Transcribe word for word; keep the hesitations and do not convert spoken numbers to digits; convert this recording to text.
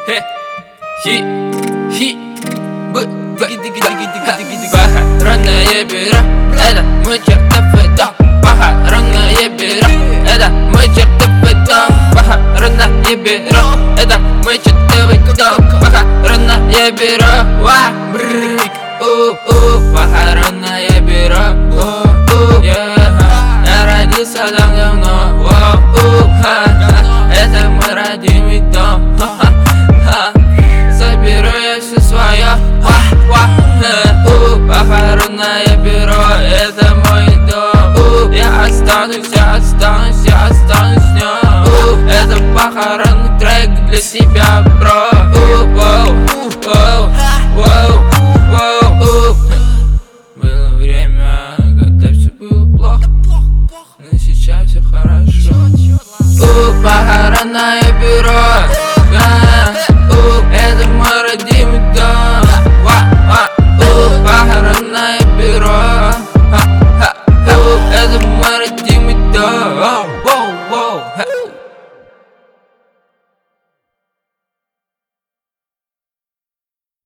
Хе, хи, хи, б, б, похоронное бюро, это мой чертов дом. Похоронное бюро, это мой чертов дом. Похоронное бюро, это мой чертов дом. Похоронное бюро, ва, брррр, у, у, похоронное бюро, у, у, я родился давно, у, ха, это мой родимый дом. Заберу я все свое, у, похоронное бюро, это мой дом. Я останусь, я останусь, я останусь в нем. Это похоронный трек для себя, бро. Было время, когда все было плохо, но сейчас все хорошо. Похоронное